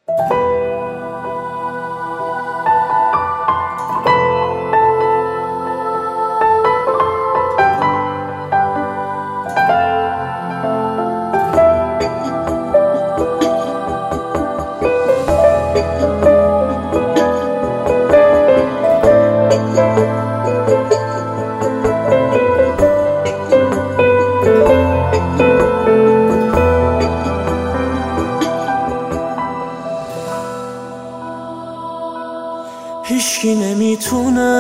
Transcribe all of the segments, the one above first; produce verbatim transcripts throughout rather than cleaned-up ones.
هیچکی نمیتونه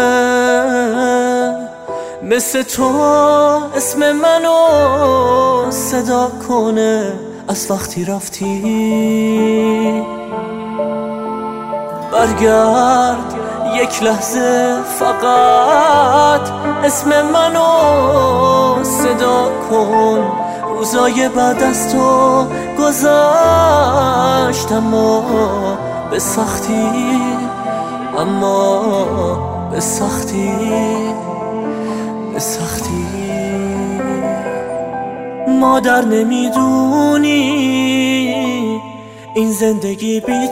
مثل تو اسم منو صدا کنه. از وقتی رفتی برگرد یک لحظه، فقط اسم منو صدا کن. روزای بعد از تو گذشت اما به سختی، اما به سختی، به سختی. مادر نمیدونی این زندگی بی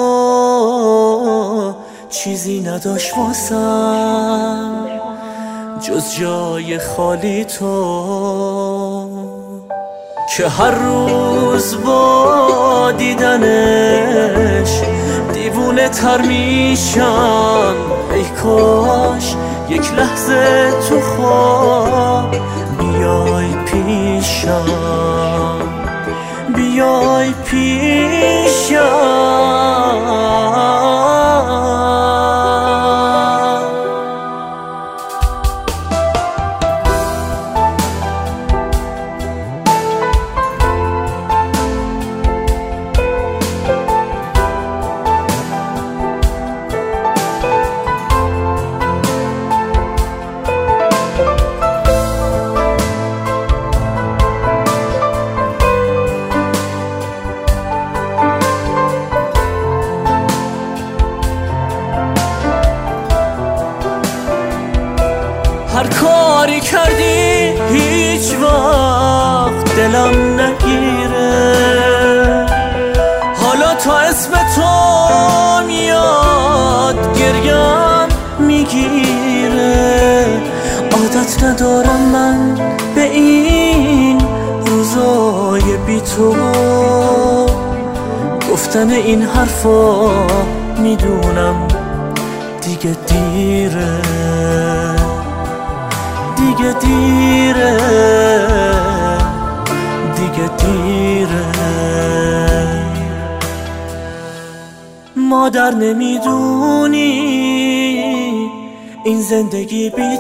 تو چیزی نداشت واسم جز جای خالی تو، که هر روز با دیدنش دیوونه تر میشم. ای کاش یک لحظه تو خواب بیای پیشم، بیای پیشم. هر کاری کردی هیچ وقت دلم نگیره. حالا تا اسم تو میاد گریم میگیره. عادت ندارم من به این روزای بی تو، گفتن این حرفا میدونم دیگه دیره، دیگه دیره، دیگه دیره. مادر نمیدونی این زندگی بی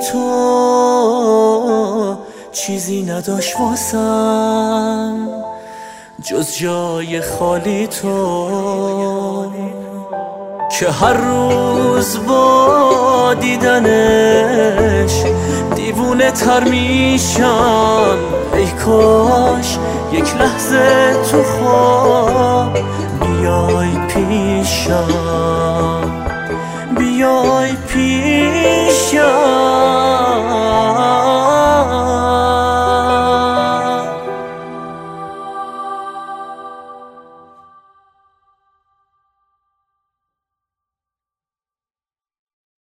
تو چیزی نداشت واسم جز جای خالی تو، که هر روز با دیدنش دیوونه تر میشم. ای کاش یک لحظه تو خواب بیای پیشم، بیای پیشم.